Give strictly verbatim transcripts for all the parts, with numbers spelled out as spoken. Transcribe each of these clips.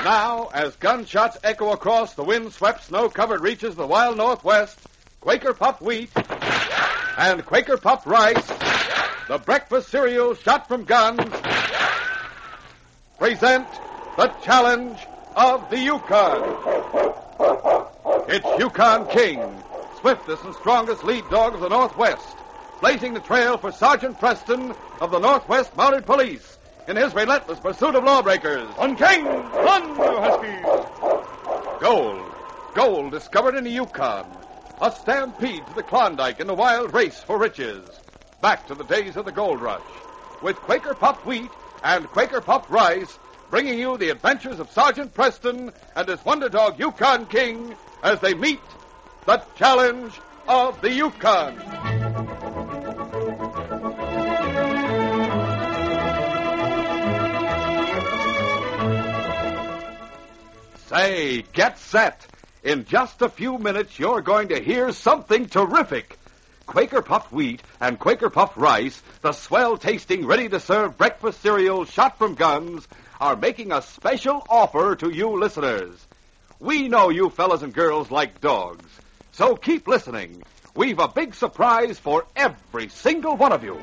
Now, as gunshots echo across the wind-swept, snow-covered reaches of the wild Northwest, Quaker Puffed Wheat and Quaker Puffed Rice, the breakfast cereal shot from guns, present the challenge of the Yukon. It's Yukon King, swiftest and strongest lead dog of the Northwest, blazing the trail for Sergeant Preston of the Northwest Mounted Police in his relentless pursuit of lawbreakers. On King! Run, you huskies! Gold. Gold discovered in the Yukon. A stampede to the Klondike in the wild race for riches. Back to the days of the gold rush. With Quaker Puffed Wheat and Quaker Puffed Rice, bringing you the adventures of Sergeant Preston and his wonder dog Yukon King as they meet the challenge of the Yukon. Say, get set. In just a few minutes, you're going to hear something terrific. Quaker Puffed Wheat and Quaker Puffed Rice, the swell-tasting, ready-to-serve breakfast cereal shot from guns, are making a special offer to you listeners. We know you fellas and girls like dogs, so keep listening. We've a big surprise for every single one of you.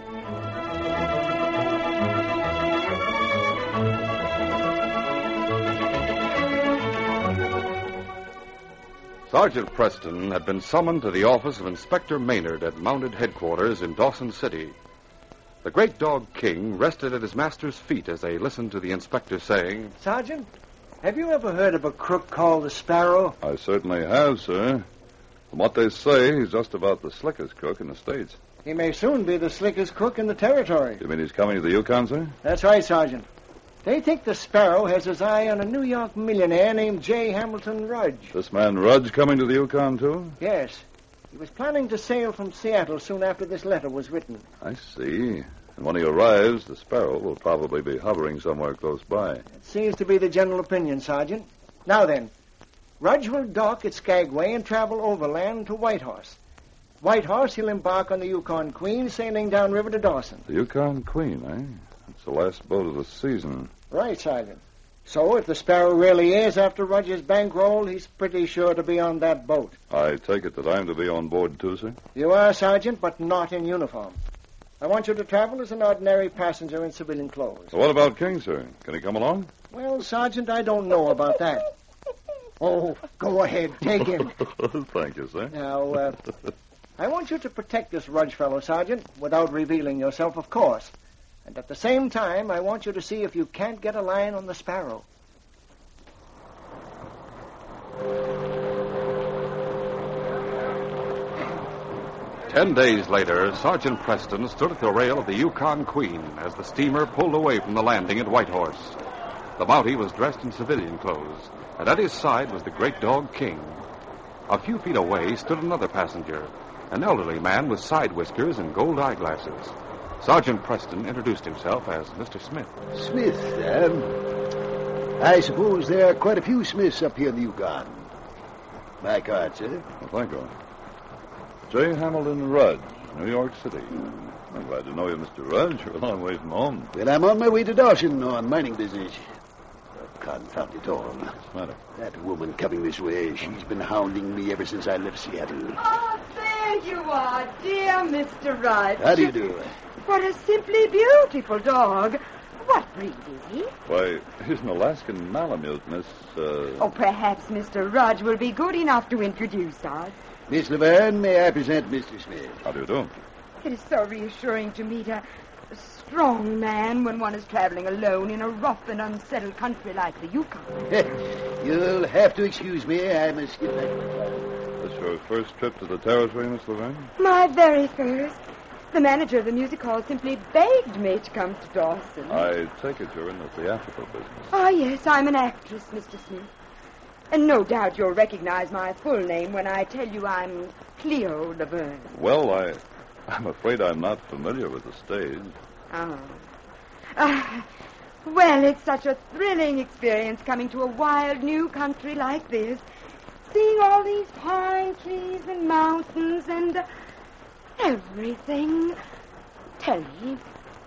Sergeant Preston had been summoned to the office of Inspector Maynard at Mounted Headquarters in Dawson City. The great dog King rested at his master's feet as they listened to the inspector saying, Sergeant, have you ever heard of a crook called the Sparrow? I certainly have, sir. From what they say, he's just about the slickest crook in the States. He may soon be the slickest crook in the territory. You mean he's coming to the Yukon, sir? That's right, Sergeant. They think the Sparrow has his eye on a New York millionaire named J. Hamilton Rudge. This man Rudge coming to the Yukon, too? Yes. He was planning to sail from Seattle soon after this letter was written. I see. And when he arrives, the Sparrow will probably be hovering somewhere close by. It seems to be the general opinion, Sergeant. Now then, Rudge will dock at Skagway and travel overland to Whitehorse. Whitehorse, he'll embark on the Yukon Queen, sailing downriver to Dawson. The Yukon Queen, eh? It's the last boat of the season. Right, Sergeant. So if the Sparrow really is after Rudge's bankroll, he's pretty sure to be on that boat. I take it that I'm to be on board, too, sir? You are, Sergeant, but not in uniform. I want you to travel as an ordinary passenger in civilian clothes. So what about King, sir? Can he come along? Well, Sergeant, I don't know about that. Oh, go ahead. Take him. Thank you, sir. Now, uh, I want you to protect this Rudge fellow, Sergeant, without revealing yourself, of course. And at the same time, I want you to see if you can't get a line on the Sparrow. Ten days later, Sergeant Preston stood at the rail of the Yukon Queen as the steamer pulled away from the landing at Whitehorse. The Mountie was dressed in civilian clothes, and at his side was the great dog King. A few feet away stood another passenger, an elderly man with side whiskers and gold eyeglasses. Sergeant Preston introduced himself as Mister Smith. Smith, um, I suppose there are quite a few Smiths up here in the Yukon. My card, sir. Well, thank you. J. Hamilton Rudge, New York City. I'm glad to know you, Mister Rudge. You're a long way from home. Well, I'm on my way to Dawson on mining business. Oh, confound it all. What's the matter? That woman coming this way, she's been hounding me ever since I left Seattle. Oh, there you are, dear Mister Rudge. How do you do? What a simply beautiful dog. What breed is he? Why, he's an Alaskan Malamute, Miss, uh... Oh, perhaps Mister Rudge will be good enough to introduce us. Miss Laverne, may I present Mister Smith? How do you do? It is so reassuring to meet a, a strong man when one is traveling alone in a rough and unsettled country like the Yukon. You'll have to excuse me. I must get back. This your first trip to the territory, Miss Laverne? My very first. The manager of the music hall simply begged me to come to Dawson. I take it you're in the theatrical business. Ah, yes, I'm an actress, Mister Smith. And no doubt you'll recognize my full name when I tell you I'm Cleo Laverne. Well, I, I'm afraid I'm not familiar with the stage. Oh. Ah, well, it's such a thrilling experience coming to a wild new country like this. Seeing all these pine trees and mountains and uh, everything. Tell me,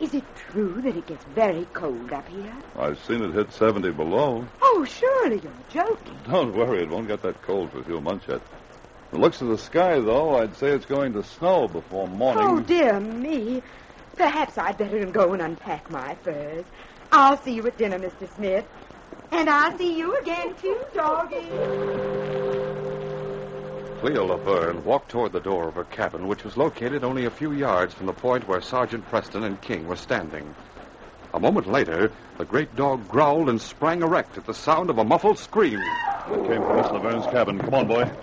Is it true that it gets very cold up here? I've seen it hit seventy below. Oh, surely you're joking. Don't worry, it won't get that cold for a few months yet. The looks of the sky, though, I'd say it's going to snow before morning. Oh, dear me. Perhaps I'd better go and unpack my furs. I'll see you at dinner, Mister Smith. And I'll see you again, too, doggy. Cleo Laverne walked toward the door of her cabin, which was located only a few yards from the point where Sergeant Preston and King were standing. A moment later, the great dog growled and sprang erect at the sound of a muffled scream. It came from Miss Laverne's cabin. Come on, boy.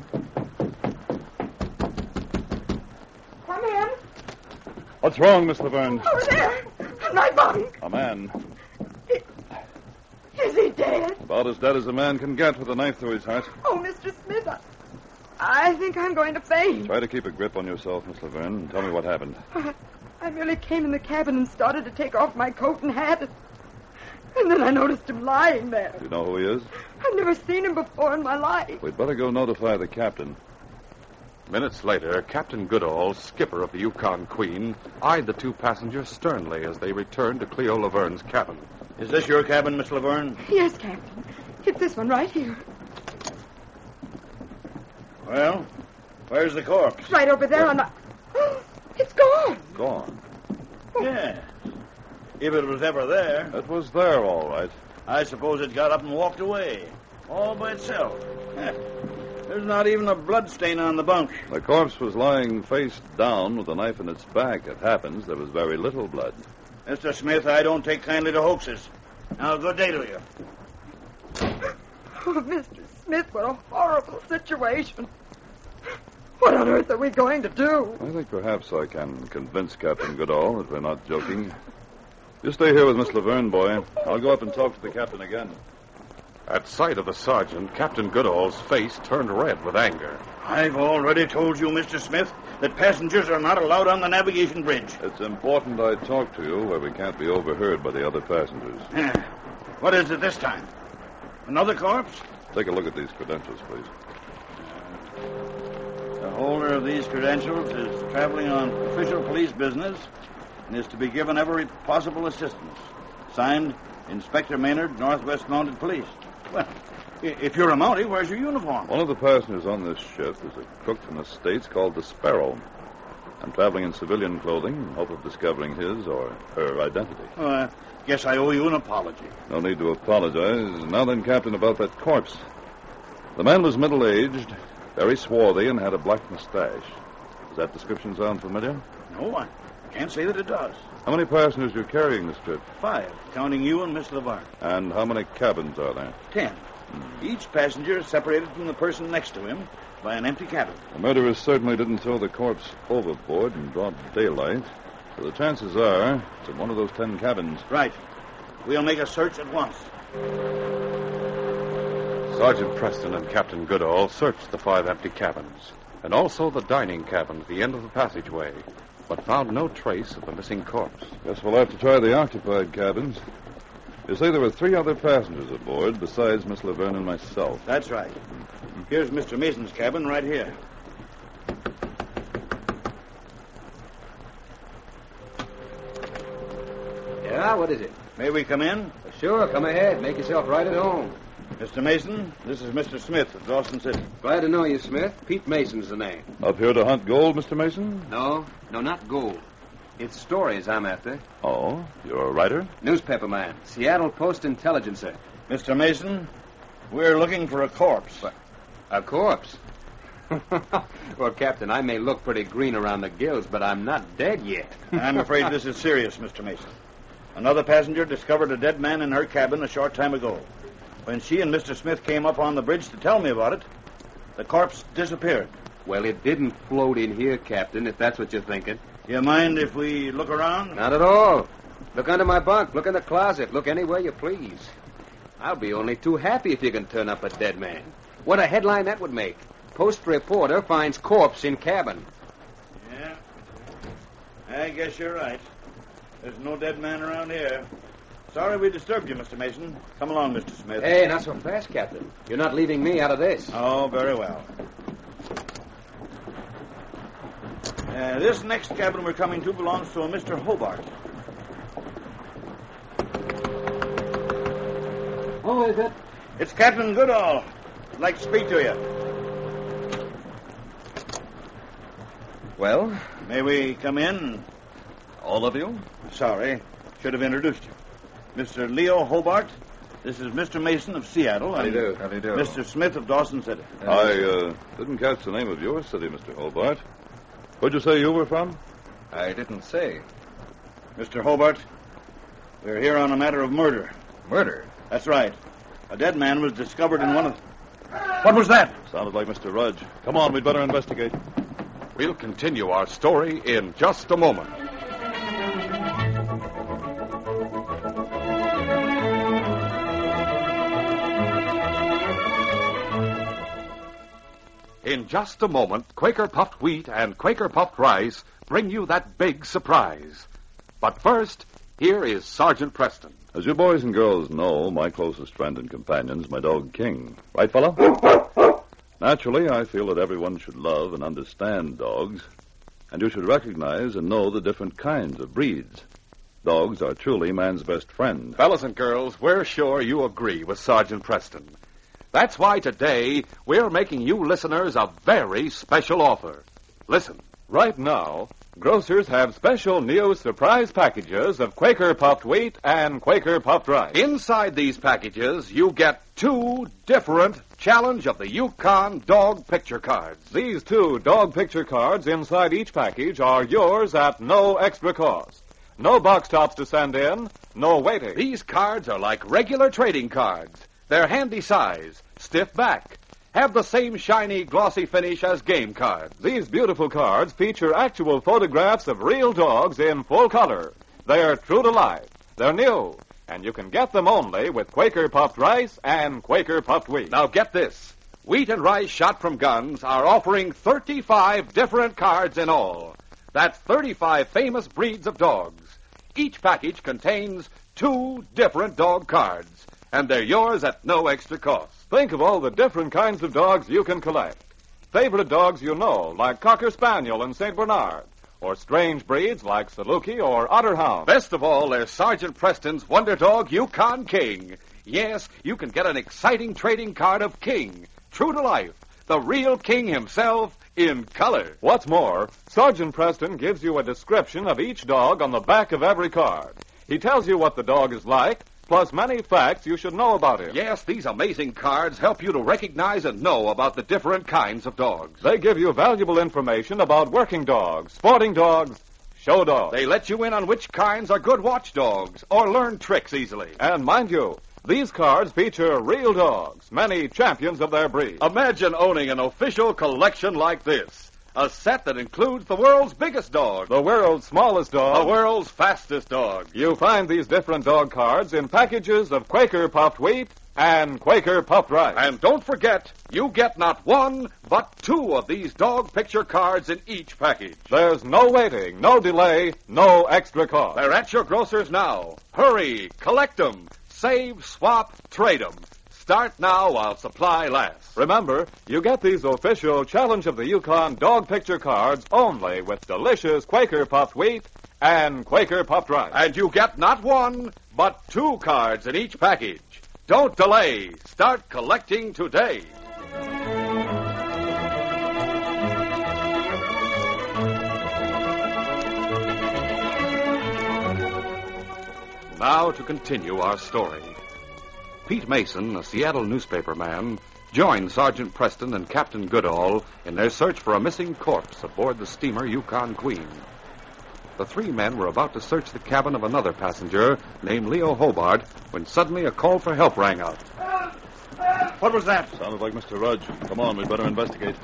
Come in. What's wrong, Miss Laverne? Over there. My bunk. A man. Is he dead? About as dead as a man can get with a knife through his heart. Oh, Mister Smith, I, I think I'm going to faint. Try to keep a grip on yourself, Miss Laverne, and tell me what happened. I, I merely came in the cabin and started to take off my coat and hat. And then I noticed him lying there. You know who he is? I've never seen him before in my life. We'd better go notify the captain. Minutes later, Captain Goodall, skipper of the Yukon Queen, eyed the two passengers sternly as they returned to Cleo Laverne's cabin. Is this your cabin, Miss Laverne? Yes, Captain. It's this one right here. Well, where's the corpse? Right over there on the... It's gone. Gone. Yeah. If it was ever there, It was there, all right. I suppose it got up and walked away. All by itself. Heh. There's not even a blood stain on the bunk. The corpse was lying face down with a knife in its back. It happens there was very little blood. Mister Smith, I don't take kindly to hoaxes. Now, good day to you. Oh, Mister Smith, what a horrible situation. What on earth are we going to do? I think perhaps I can convince Captain Goodall that we're not joking. You stay here with Miss Laverne, boy. I'll go up and talk to the captain again. At sight of the sergeant, Captain Goodall's face turned red with anger. I've already told you, Mister Smith, that passengers are not allowed on the navigation bridge. It's important I talk to you where we can't be overheard by the other passengers. Heh. What is it this time? Another corpse? Take a look at these credentials, please. The holder of these credentials is traveling on official police business and is to be given every possible assistance. Signed, Inspector Maynard, Northwest Mounted Police. Well, i- if you're a Mountie, where's your uniform? One of the passengers on this ship is a cook from the States called the Sparrow. I'm traveling in civilian clothing in hope of discovering his or her identity. Oh, I guess I owe you an apology. No need to apologize. Now then, Captain, about that corpse. The man was middle-aged, very swarthy, and had a black mustache. Does that description sound familiar? No, I can't say that it does. How many passengers are you carrying this trip? Five, counting you and Miss Laverne. And how many cabins are there? Ten. Each passenger is separated from the person next to him by an empty cabin. The murderers certainly didn't throw the corpse overboard in broad daylight. So the chances are it's in one of those ten cabins. Right. We'll make a search at once. Sergeant Preston and Captain Goodall searched the five empty cabins, and also the dining cabin at the end of the passageway, but found no trace of the missing corpse. Guess we'll have to try the occupied cabins. You say there were three other passengers aboard besides Miss Laverne and myself. That's right. Here's Mister Mason's cabin right here. Yeah, what is it? May we come in? Sure, come ahead. Make yourself right at home. Mister Mason, this is Mister Smith of Dawson City. Glad to know you, Smith. Pete Mason's the name. Up here to hunt gold, Mister Mason? No, no, not gold. It's stories I'm after. Oh, you're a writer? Newspaper man. Seattle Post-Intelligencer. Mister Mason, we're looking for a corpse. What? A corpse? Well, Captain, I may look pretty green around the gills, but I'm not dead yet. I'm afraid this is serious, Mister Mason. Another passenger discovered a dead man in her cabin a short time ago. When she and Mister Smith came up on the bridge to tell me about it, the corpse disappeared. Well, it didn't float in here, Captain, if that's what you're thinking. You mind if we look around? Not at all. Look under my bunk. Look in the closet. Look anywhere you please. I'll be only too happy if you can turn up a dead man. What a headline that would make. Post reporter finds corpse in cabin. Yeah. I guess you're right. There's no dead man around here. Sorry we disturbed you, Mister Mason. Come along, Mister Smith. Hey, not so fast, Captain. You're not leaving me out of this. Oh, very well. Uh, this next cabin we're coming to belongs to a Mister Hobart. Who is it? It's Captain Goodall. I'd like to speak to you. Well? May we come in? All of you? Sorry. Should have introduced you. Mister Leo Hobart. This is Mister Mason of Seattle. How do you and do? How do you do? Mister Smith of Dawson City. I uh, didn't catch the name of your city, Mister Hobart. Where'd you say you were from? I didn't say. Mister Hobart, we're here on a matter of murder. Murder? That's right. A dead man was discovered in one of... What was that? Sounded like Mister Rudge. Come on, we'd better investigate. We'll continue our story in just a moment. In just a moment, Quaker Puffed Wheat and Quaker Puffed Rice bring you that big surprise. But first, here is Sergeant Preston. As you boys and girls know, my closest friend and companion is my dog, King. Right, fellow? Naturally, I feel that everyone should love and understand dogs, and you should recognize and know the different kinds of breeds. Dogs are truly man's best friend. Fellas and girls, we're sure you agree with Sergeant Preston. That's why today we're making you listeners a very special offer. Listen. Right now, grocers have special new surprise packages of Quaker Puffed Wheat and Quaker Puffed Rice. Inside these packages, you get two different Challenge of the Yukon dog picture cards. These two dog picture cards inside each package are yours at no extra cost. No box tops to send in, no waiting. These cards are like regular trading cards. They're handy size, stiff back, have the same shiny, glossy finish as game cards. These beautiful cards feature actual photographs of real dogs in full color. They're true to life. They're new. And you can get them only with Quaker Puffed Rice and Quaker Puffed Wheat. Now get this. Wheat and rice shot from guns are offering thirty-five different cards in all. That's thirty-five famous breeds of dogs. Each package contains two different dog cards, and they're yours at no extra cost. Think of all the different kinds of dogs you can collect. Favorite dogs you know, like Cocker Spaniel and Saint Bernard, or strange breeds like Saluki or Otterhound. Best of all, there's Sergeant Preston's Wonder Dog Yukon King. Yes, you can get an exciting trading card of King, true to life, the real King himself in color. What's more, Sergeant Preston gives you a description of each dog on the back of every card. He tells you what the dog is like, plus many facts you should know about him. Yes, these amazing cards help you to recognize and know about the different kinds of dogs. They give you valuable information about working dogs, sporting dogs, show dogs. They let you in on which kinds are good watchdogs or learn tricks easily. And mind you, these cards feature real dogs, many champions of their breed. Imagine owning an official collection like this. A set that includes the world's biggest dog, the world's smallest dog, the world's fastest dog. You find these different dog cards in packages of Quaker Puffed Wheat and Quaker Puffed Rice. And don't forget, you get not one, but two of these dog picture cards in each package. There's no waiting, no delay, no extra cost. They're at your grocers now. Hurry, collect them, save, swap, trade them. Start now while supply lasts. Remember, you get these official Challenge of the Yukon dog picture cards only with delicious Quaker Puffed Wheat and Quaker Puffed Rice. And you get not one, but two cards in each package. Don't delay. Start collecting today. Now to continue our story. Pete Mason, a Seattle newspaperman, joined Sergeant Preston and Captain Goodall in their search for a missing corpse aboard the steamer Yukon Queen. The three men were about to search the cabin of another passenger named Leo Hobart when suddenly a call for help rang out. What was that? Sounded like Mister Rudge. Come on, we'd better investigate.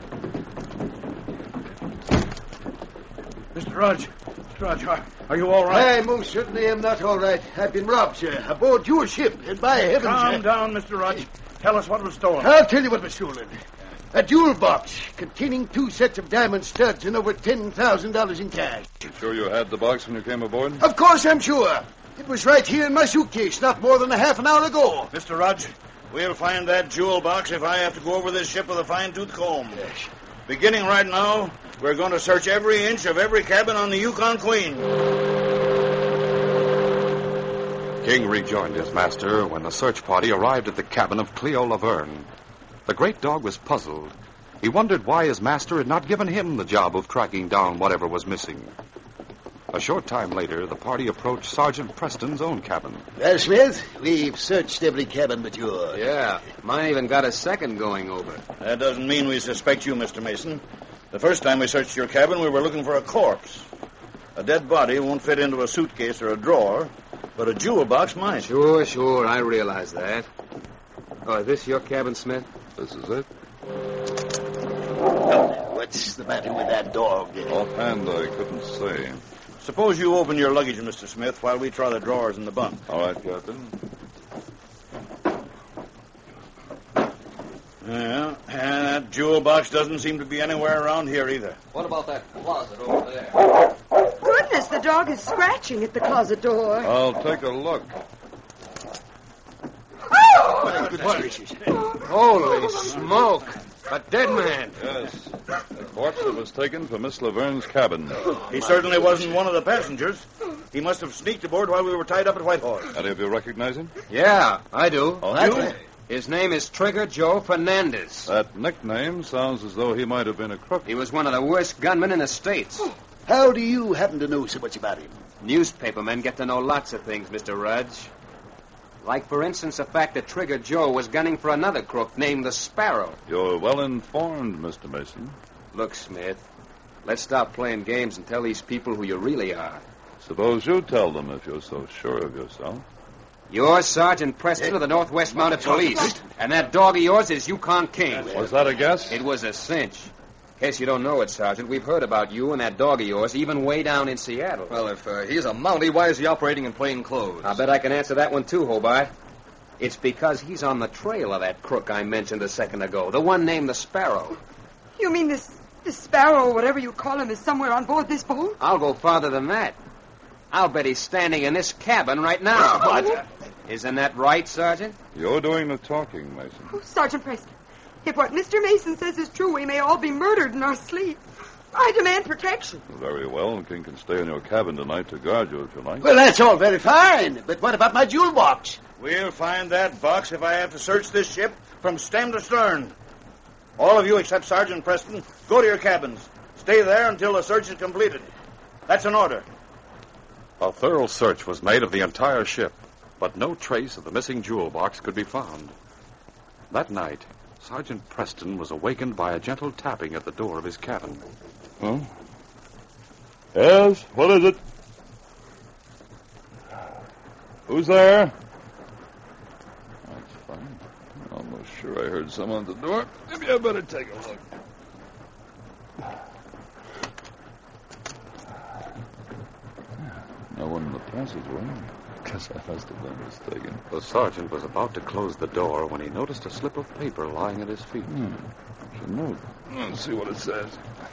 Mister Rudge. Mister Rudge, are, are you all right? I most certainly am not all right. I've been robbed, sir, aboard your ship, and by heavens... Calm sir, down, Mister Rudge. Tell us what was stolen. I'll tell you what was stolen. A jewel box containing two sets of diamond studs and over ten thousand dollars in cash. You sure you had the box when you came aboard? Of course I'm sure. It was right here in my suitcase not more than a half an hour ago. Mister Rudge, we'll find that jewel box if I have to go over this ship with a fine-tooth comb. Yes. Beginning right now, we're going to search every inch of every cabin on the Yukon Queen. King rejoined his master when the search party arrived at the cabin of Cleo Laverne. The great dog was puzzled. He wondered why his master had not given him the job of tracking down whatever was missing. A short time later, the party approached Sergeant Preston's own cabin. Well, Smith, we've searched every cabin but yours. Yeah, mine even got a second going over. That doesn't mean we suspect you, Mister Mason. The first time we searched your cabin, we were looking for a corpse. A dead body won't fit into a suitcase or a drawer, but a jewel box might. Sure, sure, I realize that. Oh, is this your cabin, Smith? This is it. What's the matter with that dog? Offhand, I couldn't say. Suppose you open your luggage, Mister Smith, while we try the drawers in the bunk. All right, Captain. Yeah, and that jewel box doesn't seem to be anywhere around here either. What about that closet over there? Goodness, the dog is scratching at the closet door. I'll take a look. Oh! Goodness gracious. Holy smoke! A dead man. Yes. The corpse that was taken from Miss Laverne's cabin. He certainly wasn't one of the passengers. He must have sneaked aboard while we were tied up at Whitehorse. Any of you recognize him? Yeah, I do. Oh, That's you? right. His name is Trigger Joe Fernandez. That nickname sounds as though he might have been a crook. He was one of the worst gunmen in the States. How do you happen to know so much about him? Newspapermen get to know lots of things, Mister Rudge. Like, for instance, the fact that Trigger Joe was gunning for another crook named the Sparrow. You're well informed, Mister Mason. Look, Smith, let's stop playing games and tell these people who you really are. Suppose you tell them if you're so sure of yourself. You're Sergeant Preston of the Northwest Mounted Police, and that dog of yours is Yukon King. Was that a guess? It was a cinch. In case you don't know it, Sergeant, we've heard about you and that dog of yours, even way down in Seattle. Well, if uh, he's a Mountie, why is he operating in plain clothes? I bet I can answer that one too, Hobart. It's because he's on the trail of that crook I mentioned a second ago, the one named the Sparrow. You mean this, this Sparrow, or whatever you call him, is somewhere on board this boat? I'll go farther than that. I'll bet he's standing in this cabin right now. What? Isn't that right, Sergeant? You're doing the talking, Mason. Oh, Sergeant Preston, if what Mister Mason says is true, we may all be murdered in our sleep. I demand protection. Very well. King can stay in your cabin tonight to guard you if you like. Well, that's all very fine, but what about my jewel box? We'll find that box if I have to search this ship from stem to stern. All of you except Sergeant Preston, go to your cabins. Stay there until the search is completed. That's an order. A thorough search was made of the entire ship, but no trace of the missing jewel box could be found. That night, Sergeant Preston was awakened by a gentle tapping at the door of his cabin. Huh? Yes? What is it? Who's there? That's fine. I'm almost sure I heard someone at the door. Maybe I better take a look. No one in the passageway. Guess I must have been mistaken. The sergeant was about to close the door when he noticed a slip of paper lying at his feet. Hmm. It's a note. Let's see what it says.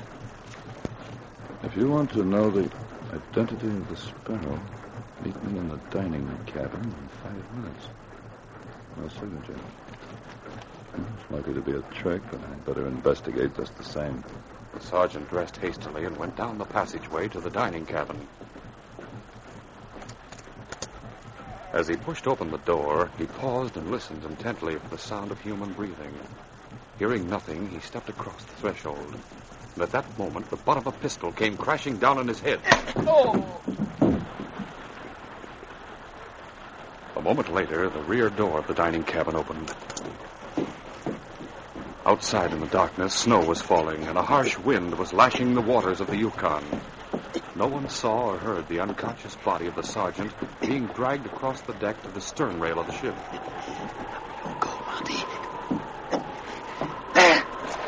If you want to know the identity of the Sparrow, meet me in the dining cabin in five minutes. No signature. It's likely to be a trick, but I'd better investigate just the same. The sergeant dressed hastily and went down the passageway to the dining cabin. As he pushed open the door, he paused and listened intently for the sound of human breathing. Hearing nothing, he stepped across the threshold. And at that moment, the butt of a pistol came crashing down on his head. Oh! A moment later, the rear door of the dining cabin opened. Outside in the darkness, snow was falling, and a harsh wind was lashing the waters of the Yukon. No one saw or heard the unconscious body of the sergeant being dragged across the deck to the stern rail of the ship. Go, Monty. There.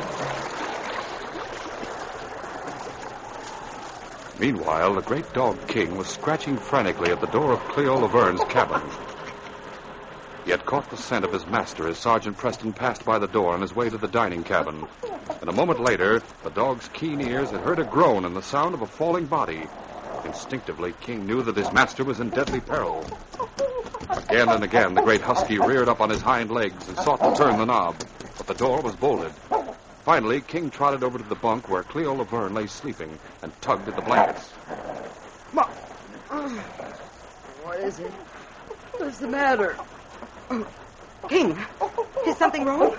Meanwhile, the great dog King was scratching frantically at the door of Cleo Laverne's cabin. He had caught the scent of his master as Sergeant Preston passed by the door on his way to the dining cabin. And a moment later, the dog's keen ears had heard a groan and the sound of a falling body. Instinctively, King knew that his master was in deadly peril. Again and again, the great husky reared up on his hind legs and sought to turn the knob, but the door was bolted. Finally, King trotted over to the bunk where Cleo Laverne lay sleeping and tugged at the blankets. Ma- uh, what is it? What's the matter? Oh, King, is something wrong?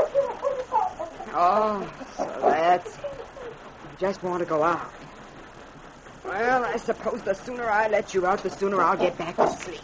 Oh, so that's... You just want to go out. Well, I suppose the sooner I let you out, the sooner I'll get back to sleep.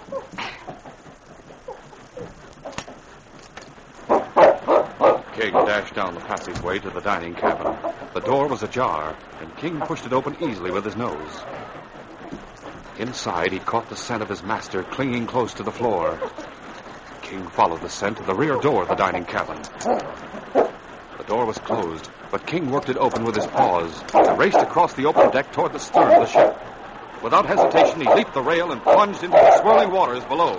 King dashed down the passageway to the dining cabin. The door was ajar, and King pushed it open easily with his nose. Inside, he caught the scent of his master clinging close to the floor. King followed the scent to the rear door of the dining cabin. The door was closed, but King worked it open with his paws and raced across the open deck toward the stern of the ship. Without hesitation, he leaped the rail and plunged into the swirling waters below.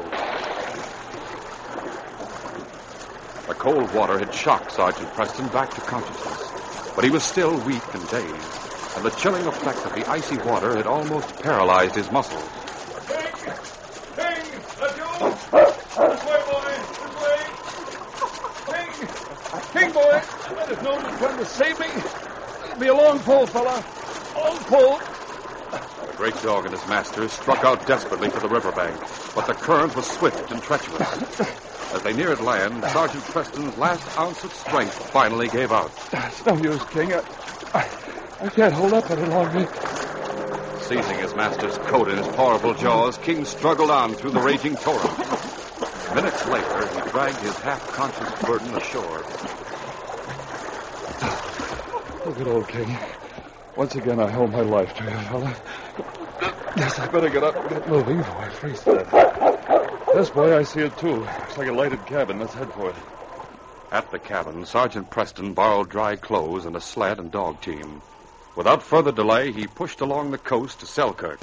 The cold water had shocked Sergeant Preston back to consciousness, but he was still weak and dazed, and the chilling effect of the icy water had almost paralyzed his muscles. King! King! That's you! This way, boy! This way! King! King, boy! I might have known you were trying to save me. It'll be a long pull, fella. Long pull. The great dog and his master struck out desperately for the riverbank, but the current was swift and treacherous. As they neared land, Sergeant Preston's last ounce of strength finally gave out. It's no use, King. I, I, I can't hold up any longer. Seizing his master's coat in his powerful jaws, King struggled on through the raging torrent. Minutes later, he dragged his half-conscious burden ashore. Look at old King. Once again, I owe my life to you, fella. Yes, I better get up and get moving before I freeze to death. Yes, boy, I see it, too. Looks like a lighted cabin. Let's head for it. At the cabin, Sergeant Preston borrowed dry clothes and a sled and dog team. Without further delay, he pushed along the coast to Selkirk.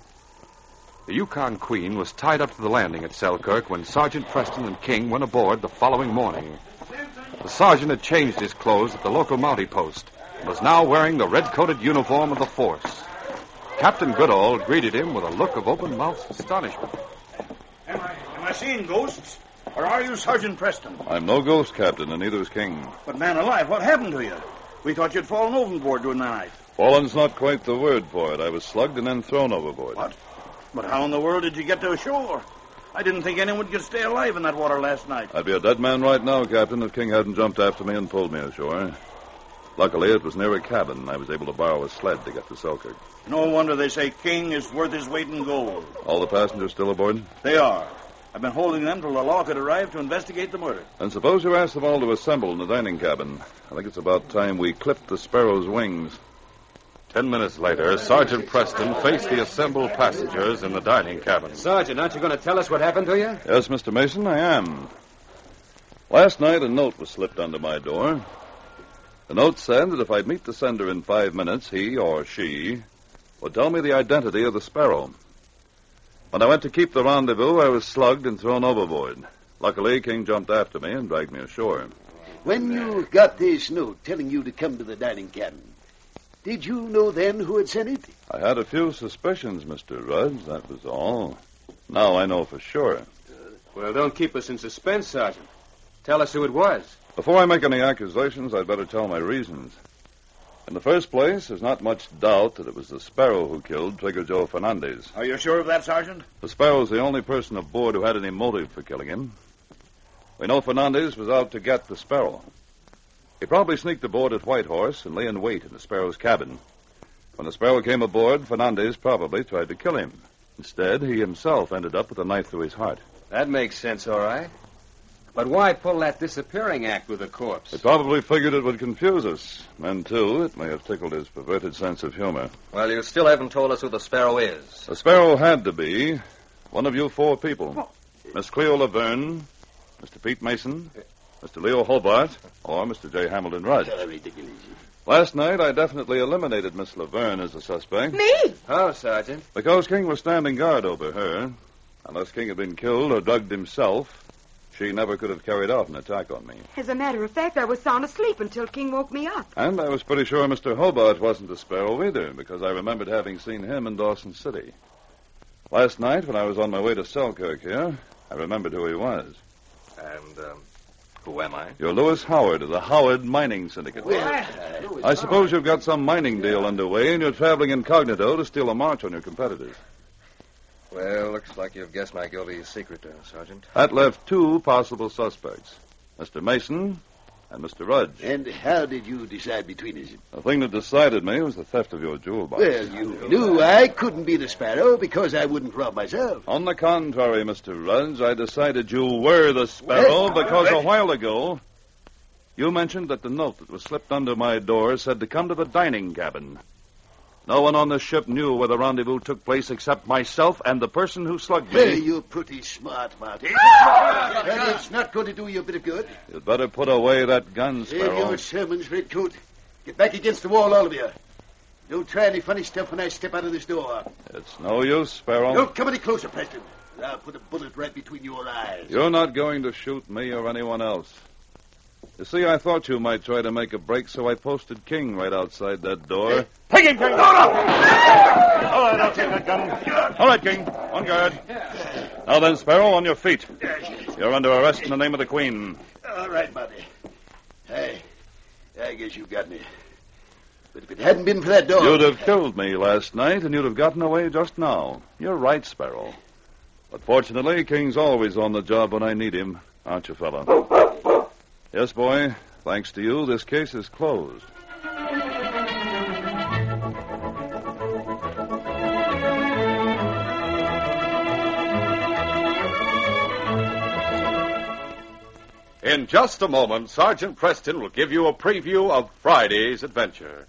The Yukon Queen was tied up to the landing at Selkirk when Sergeant Preston and King went aboard the following morning. The sergeant had changed his clothes at the local Mountie post and was now wearing the red-coated uniform of the force. Captain Goodall greeted him with a look of open-mouthed astonishment. Am I, am I seeing ghosts? Or are you Sergeant Preston? I'm no ghost, Captain, and neither is King. But, man alive, what happened to you? We thought you'd fallen overboard during the night. Fallen's not quite the word for it. I was slugged and then thrown overboard. What? But how in the world did you get to shore? I didn't think anyone could stay alive in that water last night. I'd be a dead man right now, Captain, if King hadn't jumped after me and pulled me ashore. Luckily, it was near a cabin, and I was able to borrow a sled to get to Selkirk. No wonder they say King is worth his weight in gold. All the passengers still aboard? They are. I've been holding them till the law could arrive to investigate the murder. And suppose you ask them all to assemble in the dining cabin. I think it's about time we clipped the sparrow's wings. Ten minutes later, Sergeant Preston faced the assembled passengers in the dining cabin. Sergeant, aren't you going to tell us what happened to you? Yes, Mister Mason, I am. Last night, a note was slipped under my door. The note said that if I'd meet the sender in five minutes, he or she would tell me the identity of the sparrow. When I went to keep the rendezvous, I was slugged and thrown overboard. Luckily, King jumped after me and dragged me ashore. When you got this note telling you to come to the dining cabin, did you know then who had sent it? I had a few suspicions, Mister Rudge, that was all. Now I know for sure. Well, don't keep us in suspense, Sergeant. Tell us who it was. Before I make any accusations, I'd better tell my reasons. In the first place, there's not much doubt that it was the Sparrow who killed Trigger Joe Fernandez. Are you sure of that, Sergeant? The Sparrow's the only person aboard who had any motive for killing him. We know Fernandez was out to get the Sparrow. He probably sneaked aboard at Whitehorse and lay in wait in the Sparrow's cabin. When the Sparrow came aboard, Fernandez probably tried to kill him. Instead, he himself ended up with a knife through his heart. That makes sense, all right. But why pull that disappearing act with a corpse? He probably figured it would confuse us. And, too, it may have tickled his perverted sense of humor. Well, you still haven't told us who the Sparrow is. The Sparrow had to be one of you four people. Miss Cleo Laverne, Mister Pete Mason, Mister Leo Hobart, or Mister J. Hamilton Rudge. Last night, I definitely eliminated Miss Laverne as a suspect. Me? How, Sergeant? Because King was standing guard over her. Unless King had been killed or drugged himself, she never could have carried out an attack on me. As a matter of fact, I was sound asleep until King woke me up. And I was pretty sure Mister Hobart wasn't the Sparrow either, because I remembered having seen him in Dawson City. Last night, when I was on my way to Selkirk here, I remembered who he was. And, um, who am I? You're Lewis Howard of the Howard Mining Syndicate. Well, I suppose you've got some mining deal underway, and you're traveling incognito to steal a march on your competitors. Well, looks like you've guessed my guilty secret, uh, Sergeant. That left two possible suspects, Mister Mason and Mister Rudge. And how did you decide between us? The thing that decided me was the theft of your jewel box. Well, you knew I couldn't be the Sparrow because I wouldn't rob myself. On the contrary, Mister Rudge, I decided you were the Sparrow Well, because right. a while ago you mentioned that the note that was slipped under my door said to come to the dining cabin. No one on the ship knew where the rendezvous took place except myself and the person who slugged me. Hey, you're pretty smart, Marty. And it's not going to do you a bit of good. You'd better put away that gun, Save Sparrow. your sermons, Redcoat. Get back against the wall, all of you. Don't try any funny stuff when I step out of this door. It's no use, Sparrow. Don't come any closer, Preston. I'll put a bullet right between your eyes. You're not going to shoot me or anyone else. You see, I thought you might try to make a break, so I posted King right outside that door. Take him, King! No, no! All right, I'll take that gun. All right, King. On guard. Now then, Sparrow, on your feet. You're under arrest in the name of the Queen. All right, Marty. Hey, I guess you got me. But if it hadn't been for that door... You'd have killed me last night, and you'd have gotten away just now. You're right, Sparrow. But fortunately, King's always on the job when I need him. Aren't you, fella? Yes, boy. Thanks to you, this case is closed. In just a moment, Sergeant Preston will give you a preview of Friday's adventure.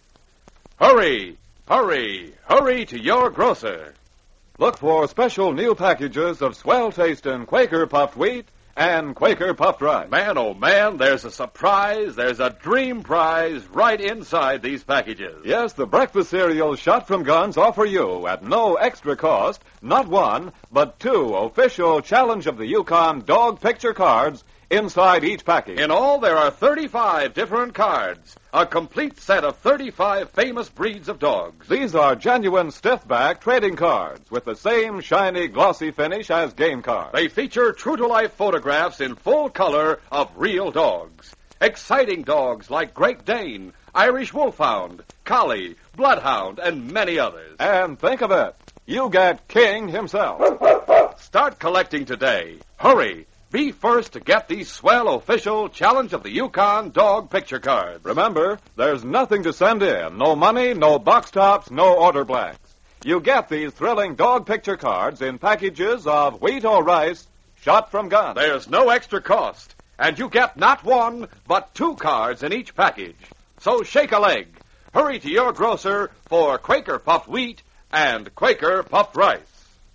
Hurry, hurry, hurry to your grocer. Look for special new packages of swell-tasting Quaker puffed wheat and Quaker puffed rice. Man, oh man, there's a surprise, there's a dream prize right inside these packages. Yes, the breakfast cereal Shot from Guns offer you, at no extra cost, not one, but two official Challenge of the Yukon dog picture cards inside each package. In all, there are thirty-five different cards, a complete set of thirty-five famous breeds of dogs. These are genuine stiff-back trading cards with the same shiny, glossy finish as game cards. They feature true-to-life photographs in full color of real dogs. Exciting dogs like Great Dane, Irish Wolfhound, Collie, Bloodhound, and many others. And think of it, you get King himself. Start collecting today. Hurry. Be first to get these swell official Challenge of the Yukon dog picture cards. Remember, there's nothing to send in. No money, no box tops, no order blanks. You get these thrilling dog picture cards in packages of wheat or rice shot from guns. There's no extra cost. And you get not one, but two cards in each package. So shake a leg. Hurry to your grocer for Quaker puffed wheat and Quaker puffed rice.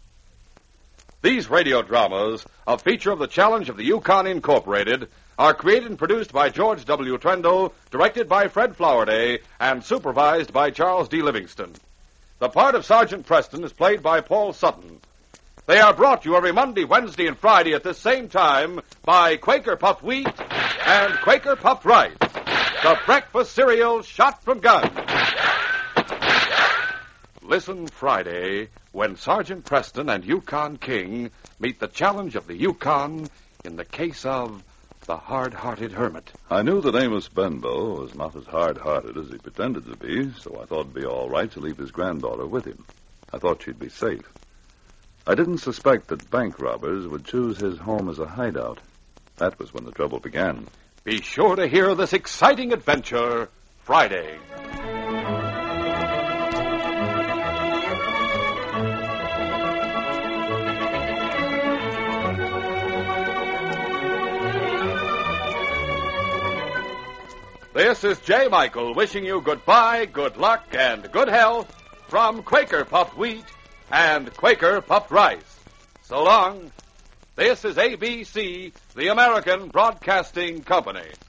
These radio dramas, a feature of the Challenge of the Yukon Incorporated, are created and produced by George W. Trendle, directed by Fred Flowerday, and supervised by Charles D. Livingston. The part of Sergeant Preston is played by Paul Sutton. They are brought to you every Monday, Wednesday, and Friday at this same time by Quaker puffed wheat and Quaker puffed rice, the breakfast cereal shot from guns. Listen Friday when Sergeant Preston and Yukon King meet the Challenge of the Yukon in the case of the hard-hearted hermit. I knew that Amos Benbow was not as hard-hearted as he pretended to be, so I thought it'd be all right to leave his granddaughter with him. I thought she'd be safe. I didn't suspect that bank robbers would choose his home as a hideout. That was when the trouble began. Be sure to hear this exciting adventure Friday. This is J. Michael wishing you goodbye, good luck, and good health from Quaker puffed wheat and Quaker puffed rice. So long. This is A B C, the American Broadcasting Company.